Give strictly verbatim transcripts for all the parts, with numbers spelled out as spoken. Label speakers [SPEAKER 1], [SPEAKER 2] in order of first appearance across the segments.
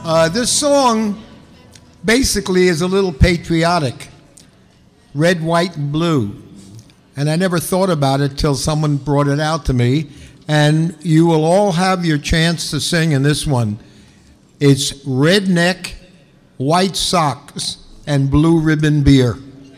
[SPEAKER 1] Uh, this song basically is a little patriotic, red, white, and blue. And I never thought about it till someone brought it out to me. And you will all have your chance to sing in this one. It's Redneck, White Socks, and Blue Ribbon Beer.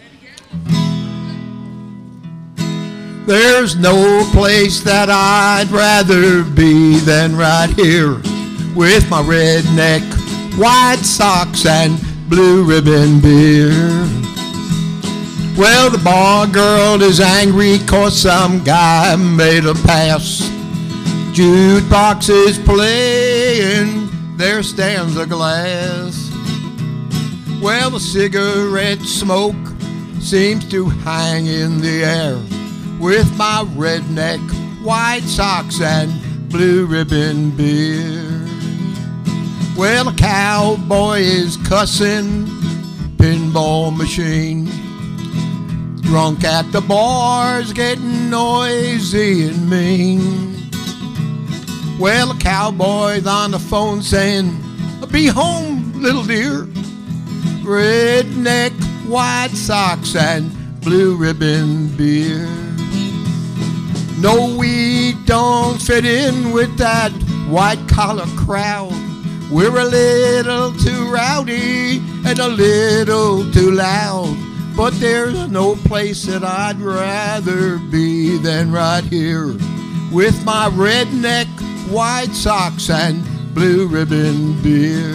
[SPEAKER 1] There's no place that I'd rather be than right here with my redneck, white socks, and blue ribbon beer. Well, the bar girl is angry 'cause some guy made a pass. Jukebox is playing, there stands a glass. Well, the cigarette smoke seems to hang in the air with my redneck, white socks, and blue ribbon beer. Well, a cowboy is cussing pinball machine. Drunk at the bars, getting noisy and mean. Well, a cowboy's on the phone saying, "Be home, little dear." Redneck, white socks, and blue ribbon beer. No, we don't fit in with that white collar crowd. We're a little too rowdy and a little too loud. But there's no place that I'd rather be than right here with my redneck, white socks, and blue ribbon beer.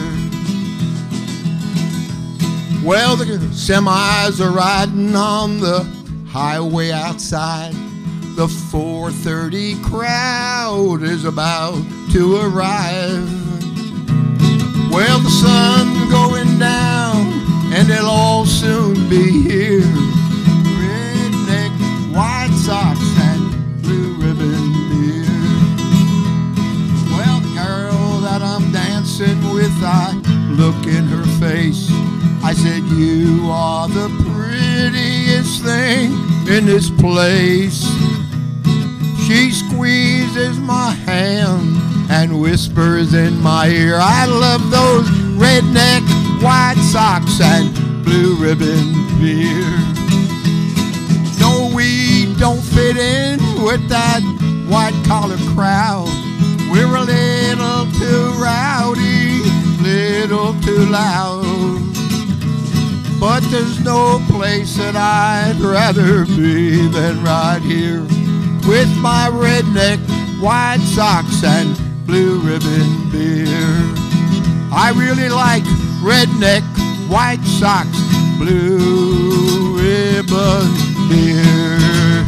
[SPEAKER 1] Well, the semis are riding on the highway outside. The four thirty crowd is about to arrive. Well, the sun's going down and they'll all soon be here. Redneck, white socks, and blue ribbon beer. Well, the girl that I'm dancing with, I look in her face. I said, "You are the prettiest thing in this place." She squeezes my hand and whispers in my ear, "I love those redneck, white socks, and blue ribbon beer." No, we don't fit in with that white collar crowd. We're a little too rowdy, little too loud. But there's no place that I'd rather be than right here with my redneck, white socks, and blue ribbon beer. I really like redneck, white socks, blue ribbon beer.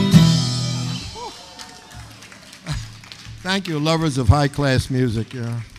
[SPEAKER 1] Thank you, lovers of high-class music. Yeah.